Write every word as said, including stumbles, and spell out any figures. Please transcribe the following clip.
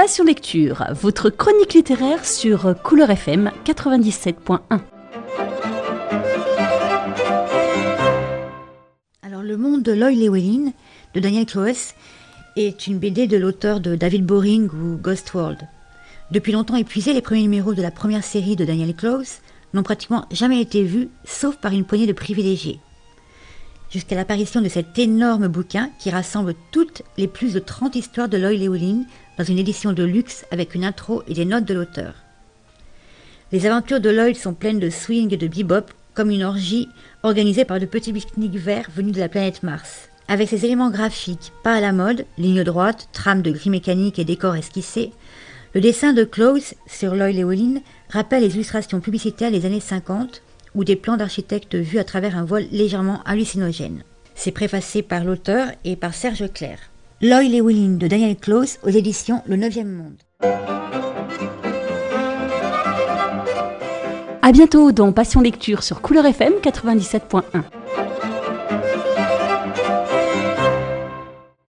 Passion Lecture, votre chronique littéraire sur Couleur F M quatre-vingt-dix-sept point un. Alors, Le Monde de Lloyd Llewellyn de Daniel Clowes est une B D de l'auteur de David Boring ou Ghost World. Depuis longtemps épuisés, les premiers numéros de la première série de Daniel Clowes n'ont pratiquement jamais été vus, sauf par une poignée de privilégiés. Jusqu'à l'apparition de cet énorme bouquin qui rassemble toutes les plus de trente histoires de Lloyd Llewellyn dans une édition de luxe avec une intro et des notes de l'auteur. Les aventures de Lloyd sont pleines de swing et de bebop, comme une orgie organisée par de petits pique-niques verts venus de la planète Mars. Avec ses éléments graphiques pas à la mode, lignes droites, trames de gris mécaniques et décors esquissés, le dessin de Clowes sur Lloyd Llewellyn rappelle les illustrations publicitaires des années cinquante ou des plans d'architectes vus à travers un voile légèrement hallucinogène. C'est préfacé par l'auteur et par Serge Clair. Lloyd Llewellyn de Daniel Clowes aux éditions Le neuvième Monde. À bientôt dans Passion Lecture sur Couleur F M quatre-vingt-dix-sept point un.